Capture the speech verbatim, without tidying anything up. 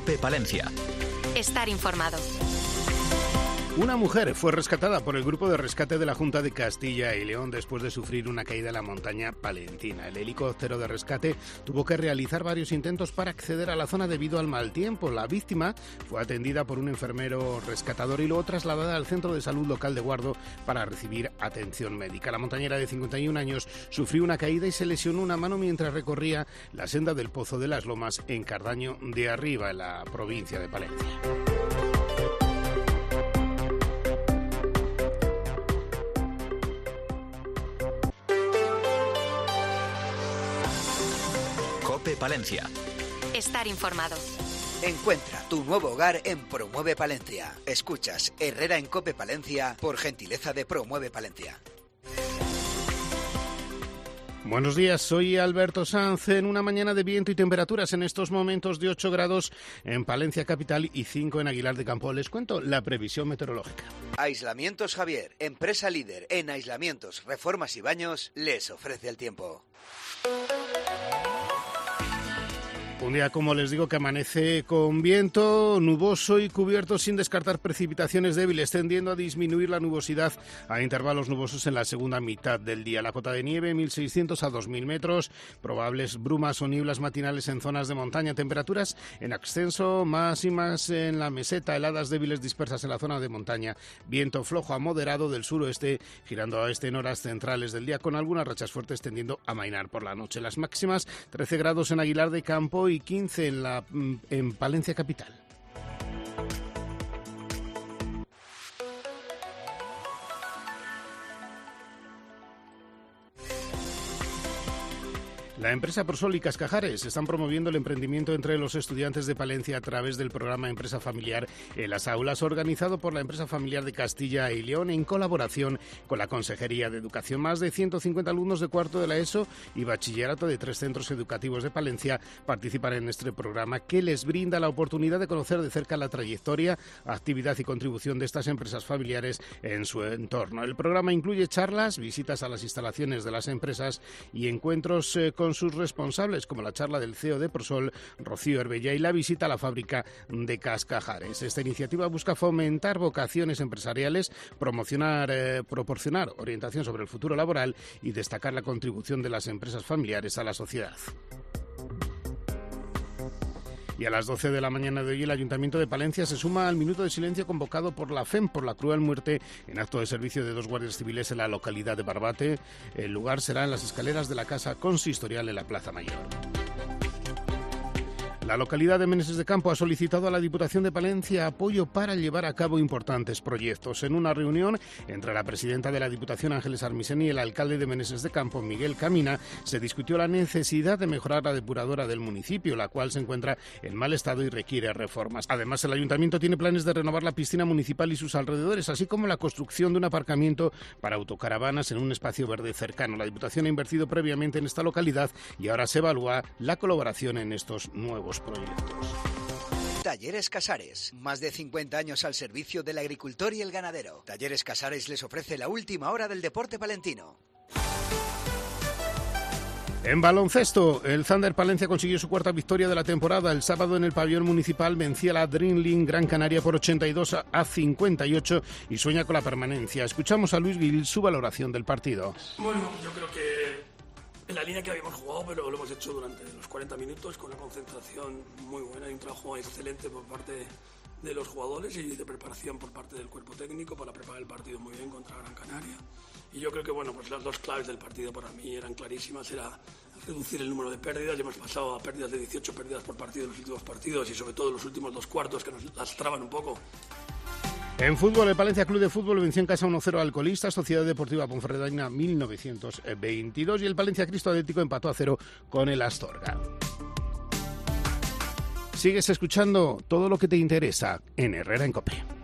COPE Palencia. Estar informado. Una mujer fue rescatada por el Grupo de Rescate de la Junta de Castilla y León después de sufrir una caída en la montaña palentina. El helicóptero de rescate tuvo que realizar varios intentos para acceder a la zona debido al mal tiempo. La víctima fue atendida por un enfermero rescatador y luego trasladada al centro de salud local de Guardo para recibir atención médica. La montañera de cincuenta y un años sufrió una caída y se lesionó una mano mientras recorría la senda del Pozo de las Lomas en Cardaño de Arriba, en la provincia de Palencia. COPE Palencia. Estar informado. Encuentra tu nuevo hogar en Promueve Palencia. Escuchas Herrera en COPE Palencia por gentileza de Promueve Palencia. Buenos días, soy Alberto Sanz. En una mañana de viento y temperaturas en estos momentos de ocho grados en Palencia capital y cinco en Aguilar de Campo. Les cuento la previsión meteorológica. Aislamientos Javier, empresa líder en aislamientos, reformas y baños, les ofrece el tiempo. Un día, como les digo, que amanece con viento, nuboso y cubierto, sin descartar precipitaciones débiles, tendiendo a disminuir la nubosidad a intervalos nubosos en la segunda mitad del día. La cota de nieve, mil seiscientos a dos mil metros, probables brumas o nieblas matinales en zonas de montaña, temperaturas en ascenso, máximas en la meseta, heladas débiles dispersas en la zona de montaña, viento flojo a moderado del suroeste, girando a oeste en horas centrales del día, con algunas rachas fuertes tendiendo a amainar por la noche. Las máximas, trece grados en Aguilar de Campo y quince en, la, en Palencia capital. La empresa Prosol y Cascajares están promoviendo el emprendimiento entre los estudiantes de Palencia a través del programa Empresa Familiar en las aulas, organizado por la Empresa Familiar de Castilla y León en colaboración con la Consejería de Educación. Más de ciento cincuenta alumnos de cuarto de la ESO y bachillerato de tres centros educativos de Palencia participan en este programa, que les brinda la oportunidad de conocer de cerca la trayectoria, actividad y contribución de estas empresas familiares en su entorno. El programa incluye charlas, visitas a las instalaciones de las empresas y encuentros eh, con sus responsables, como la charla del C E O de Prosol, Rocío Herbella, y la visita a la fábrica de Cascajares. Esta iniciativa busca fomentar vocaciones empresariales, promocionar, eh, proporcionar orientación sobre el futuro laboral y destacar la contribución de las empresas familiares a la sociedad. Y a las doce de la mañana de hoy el Ayuntamiento de Palencia se suma al minuto de silencio convocado por la F E M por la cruel muerte en acto de servicio de dos guardias civiles en la localidad de Barbate. El lugar será en las escaleras de la Casa Consistorial en la Plaza Mayor. La localidad de Meneses de Campo ha solicitado a la Diputación de Palencia apoyo para llevar a cabo importantes proyectos. En una reunión entre la presidenta de la Diputación, Ángeles Armisen, y el alcalde de Meneses de Campo, Miguel Camina, se discutió la necesidad de mejorar la depuradora del municipio, la cual se encuentra en mal estado y requiere reformas. Además, el ayuntamiento tiene planes de renovar la piscina municipal y sus alrededores, así como la construcción de un aparcamiento para autocaravanas en un espacio verde cercano. La Diputación ha invertido previamente en esta localidad y ahora se evalúa la colaboración en estos nuevos proyectos. Talleres Casares, más de cincuenta años al servicio del agricultor y el ganadero. Talleres Casares les ofrece la última hora del deporte palentino. En baloncesto, el Thunder Palencia consiguió su cuarta victoria de la temporada. El sábado en el pabellón municipal vencía la Dreamlink Gran Canaria por ochenta y dos a cincuenta y ocho y sueña con la permanencia. Escuchamos a Luis Gil su valoración del partido. Bueno, yo creo que en la línea que habíamos jugado, pero lo hemos hecho durante los cuarenta minutos con una concentración muy buena y un trabajo excelente por parte de los jugadores y de preparación por parte del cuerpo técnico para preparar el partido muy bien contra Gran Canaria. Y yo creo que bueno, pues las dos claves del partido para mí eran clarísimas, era reducir el número de pérdidas. Ya hemos pasado a pérdidas de dieciocho pérdidas por partido en los últimos partidos y sobre todo en los últimos dos cuartos que nos lastraban un poco. En fútbol, el Palencia Club de Fútbol venció en casa uno cero al colista Sociedad Deportiva Ponferradina mil novecientos veintidós y el Palencia Cristo Atlético empató a cero con el Astorga. Sigues escuchando todo lo que te interesa en Herrera en COPE.